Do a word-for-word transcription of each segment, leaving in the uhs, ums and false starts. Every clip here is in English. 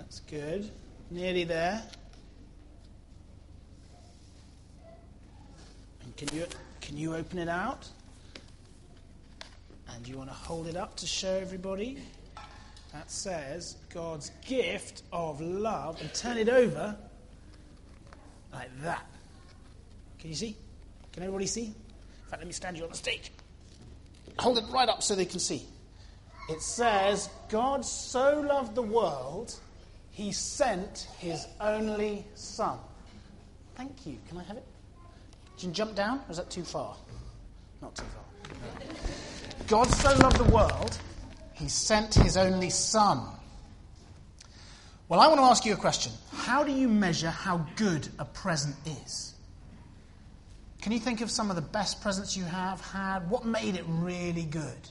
That's good. Nearly there. And can you can you open it out? And you want to hold it up to show everybody? That says God's gift of love. And turn it over like that. Can you see? Can everybody see? In fact, let me stand you on the stage. Hold it right up so they can see. It says, God so loved the world, he sent his only son. Thank you. Can I have it? Can you jump down? Or is that too far? Not too far. No. God so loved the world, he sent his only son. Well, I want to ask you a question. How do you measure how good a present is? Can you think of some of the best presents you have had? What made it really good?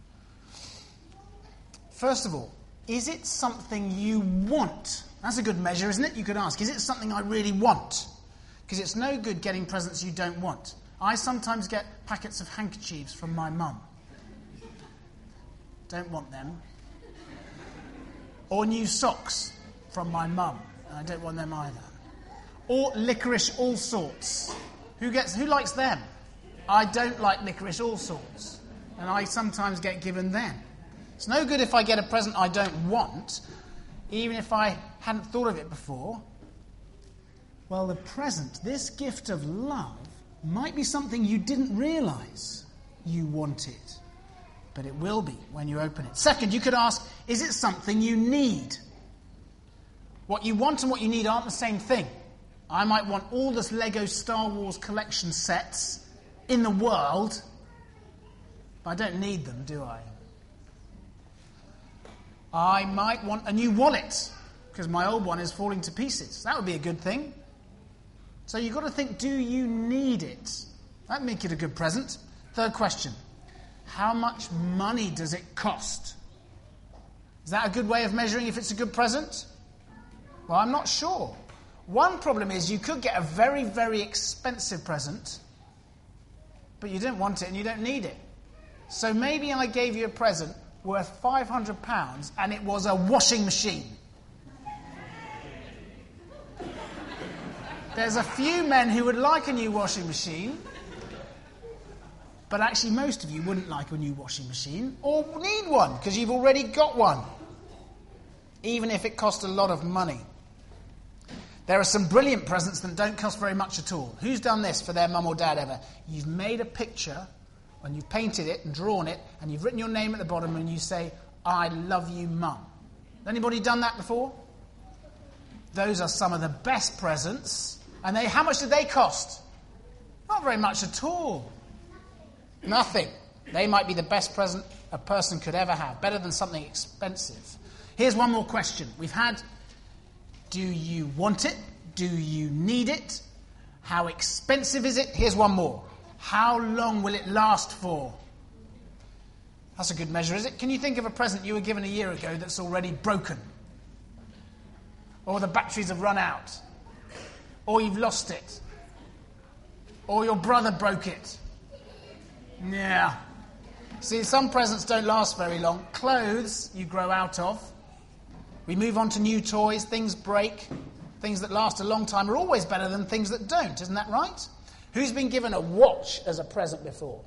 First of all, is it something you want? That's a good measure, isn't it? You could ask, is it something I really want? Because it's no good getting presents you don't want. I sometimes get packets of handkerchiefs from my mum. Don't want them. Or new socks from my mum. And I don't want them either. Or licorice all sorts. Who gets? Who likes them? I don't like licorice all sorts. And I sometimes get given them. It's no good if I get a present I don't want, even if I hadn't thought of it before. Well, the present, this gift of love, might be something you didn't realise you wanted. But it will be when you open it. Second, you could ask, is it something you need? What you want and what you need aren't the same thing. I might want all this Lego Star Wars collection sets in the world, but I don't need them, do I? I might want a new wallet, because my old one is falling to pieces. That would be a good thing. So you've got to think, do you need it? That'd make it a good present. Third question. How much money does it cost? Is that a good way of measuring if it's a good present? Well, I'm not sure. One problem is you could get a very, very expensive present, but you don't want it and you don't need it. So maybe I gave you a present worth five hundred pounds and it was a washing machine. There's a few men who would like a new washing machine, but actually most of you wouldn't like a new washing machine or need one because you've already got one, even if it cost a lot of money. There are some brilliant presents that don't cost very much at all. Who's done this for their mum or dad ever? You've made a picture and you've painted it and drawn it and you've written your name at the bottom and you say, I love you, Mum. Anybody done that before? Those are some of the best presents. And they, how much did they cost? Not very much at all. Nothing. They might be the best present a person could ever have. Better than something expensive. Here's one more question. We've had, do you want it? Do you need it? How expensive is it? Here's one more. How long will it last for? That's a good measure, is it? Can you think of a present you were given a year ago that's already broken? Or the batteries have run out? Or you've lost it? Or your brother broke it? Yeah. See, some presents don't last very long. Clothes you grow out of. We move on to new toys. Things break. Things that last a long time are always better than things that don't. Isn't that right? Who's been given a watch as a present before?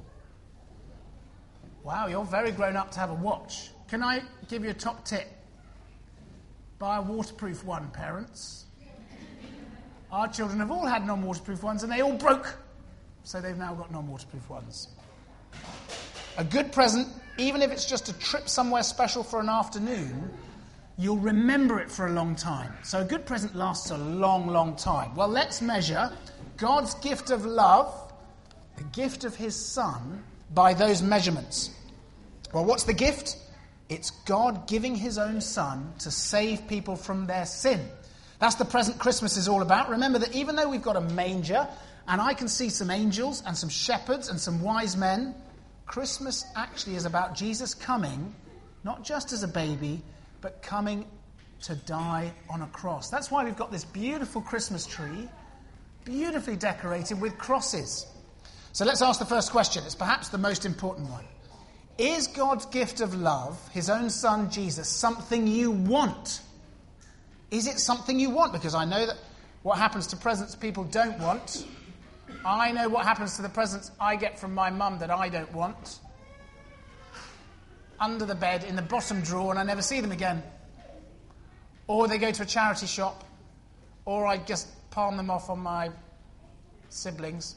Wow, you're very grown up to have a watch. Can I give you a top tip? Buy a waterproof one, parents. Our children have all had non-waterproof ones and they all broke. So they've now got non-waterproof ones. A good present, even if it's just a trip somewhere special for an afternoon, you'll remember it for a long time. So a good present lasts a long, long time. Well, let's measure God's gift of love, the gift of his Son, by those measurements. Well, what's the gift? It's God giving his own Son to save people from their sin. That's the present Christmas is all about. Remember that even though we've got a manger, and I can see some angels and some shepherds and some wise men, Christmas actually is about Jesus coming, not just as a baby, but coming to die on a cross. That's why we've got this beautiful Christmas tree, beautifully decorated with crosses. So let's ask the first question. It's perhaps the most important one. Is God's gift of love, his own Son Jesus, something you want? Is it something you want? Because I know that what happens to presents people don't want. I know what happens to the presents I get from my mum that I don't want. Under the bed, in the bottom drawer, and I never see them again. Or they go to a charity shop, or I just palm them off on my siblings.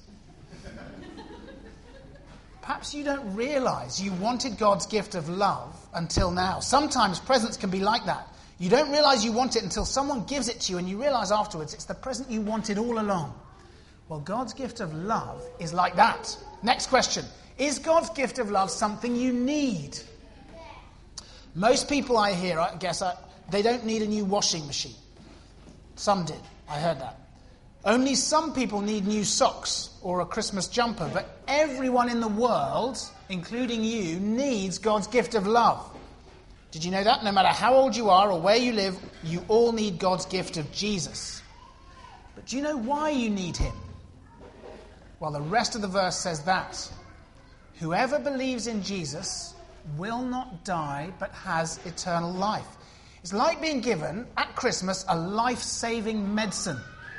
Perhaps you don't realise you wanted God's gift of love until now. Sometimes presents can be like that. You don't realise you want it until someone gives it to you and you realise afterwards it's the present you wanted all along. Well, God's gift of love is like that. Next question. Is God's gift of love something you need? Most people I hear, I guess, I, they don't need a new washing machine. Some did. I heard that. Only some people need new socks or a Christmas jumper, but everyone in the world, including you, needs God's gift of love. Did you know that? No matter how old you are or where you live, you all need God's gift of Jesus. But do you know why you need him? Well, the rest of the verse says that. Whoever believes in Jesus will not die but has eternal life. It's like being given, at Christmas, a life-saving medicine.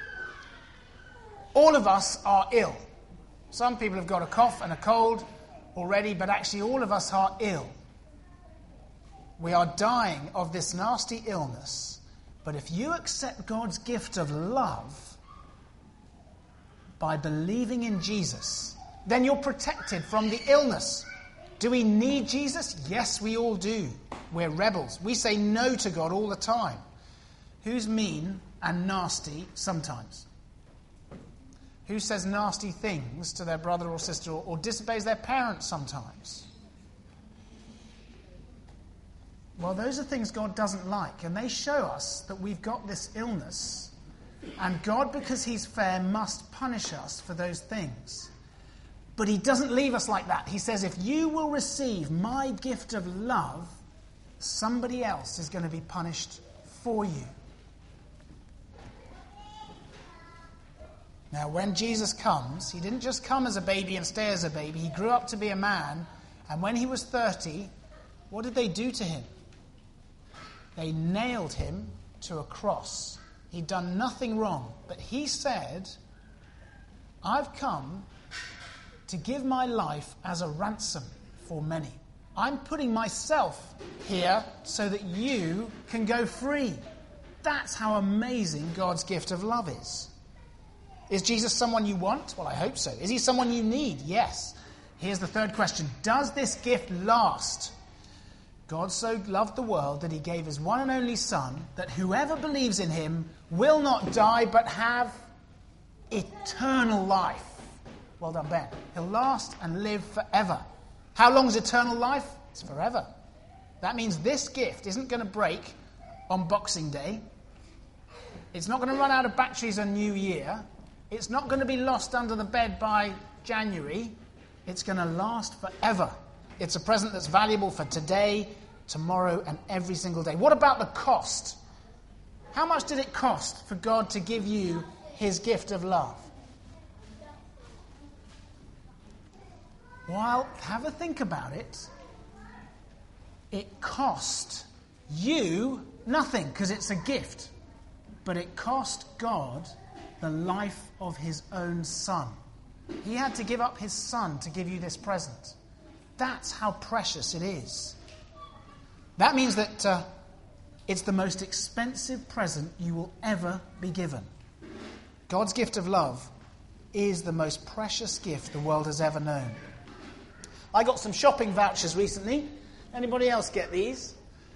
All of us are ill. Some people have got a cough and a cold already, but actually all of us are ill. We are dying of this nasty illness. But if you accept God's gift of love by believing in Jesus, then you're protected from the illness. Do we need Jesus? Yes, we all do. We're rebels. We say no to God all the time. Who's mean and nasty sometimes? Who says nasty things to their brother or sister or, or disobeys their parents sometimes? Well, those are things God doesn't like, and they show us that we've got this illness, and God, because he's fair, must punish us for those things. But he doesn't leave us like that. He says, if you will receive my gift of love, somebody else is going to be punished for you. Now, when Jesus comes, he didn't just come as a baby and stay as a baby. He grew up to be a man, and when he was thirty, what did they do to him? They nailed him to a cross. He'd done nothing wrong, but he said, I've come to give my life as a ransom for many. I'm putting myself here so that you can go free. That's how amazing God's gift of love is. Is Jesus someone you want? Well, I hope so. Is he someone you need? Yes. Here's the third question. Does this gift last? God so loved the world that he gave his one and only Son, that whoever believes in him will not die but have eternal life. Well done, Ben. He'll last and live forever. How long is eternal life? It's forever. That means this gift isn't going to break on Boxing Day. It's not going to run out of batteries on New Year. It's not going to be lost under the bed by January. It's going to last forever. It's a present that's valuable for today, tomorrow, and every single day. What about the cost? How much did it cost for God to give you his gift of love? Well, have a think about it. It cost you nothing because it's a gift. But it cost God the life of his own Son. He had to give up his Son to give you this present. That's how precious it is. That means that uh, it's the most expensive present you will ever be given. God's gift of love is the most precious gift the world has ever known. I got some shopping vouchers recently. Anybody else get these?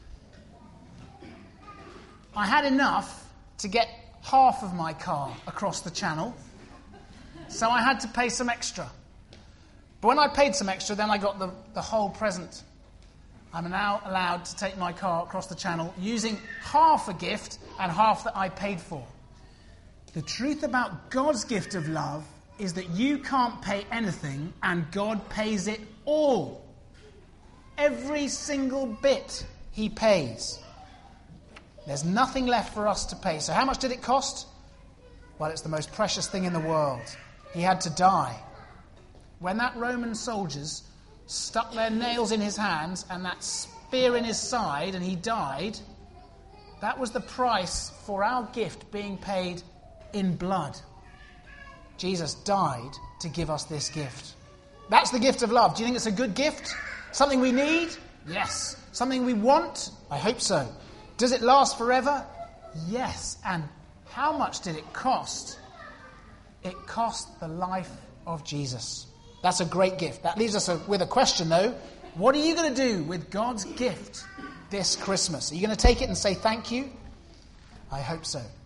I had enough to get half of my car across the channel, so I had to pay some extra. But when I paid some extra, then I got the, the whole present. I'm now allowed to take my car across the channel using half a gift and half that I paid for. The truth about God's gift of love is that you can't pay anything and God pays it all. Every single bit he pays. There's nothing left for us to pay. So how much did it cost? Well, it's the most precious thing in the world. He had to die. When that Roman soldiers stuck their nails in his hands and that spear in his side and he died, That was the price for our gift being paid in blood. Jesus died to give us this gift. That's the gift of love. Do you think it's a good gift? Something we need? Yes. Something we want? I hope so. Does it last forever? Yes. And how much did it cost? It cost the life of Jesus. That's a great gift. That leaves us with a question, though. What are you going to do with God's gift this Christmas? Are you going to take it and say thank you? I hope so.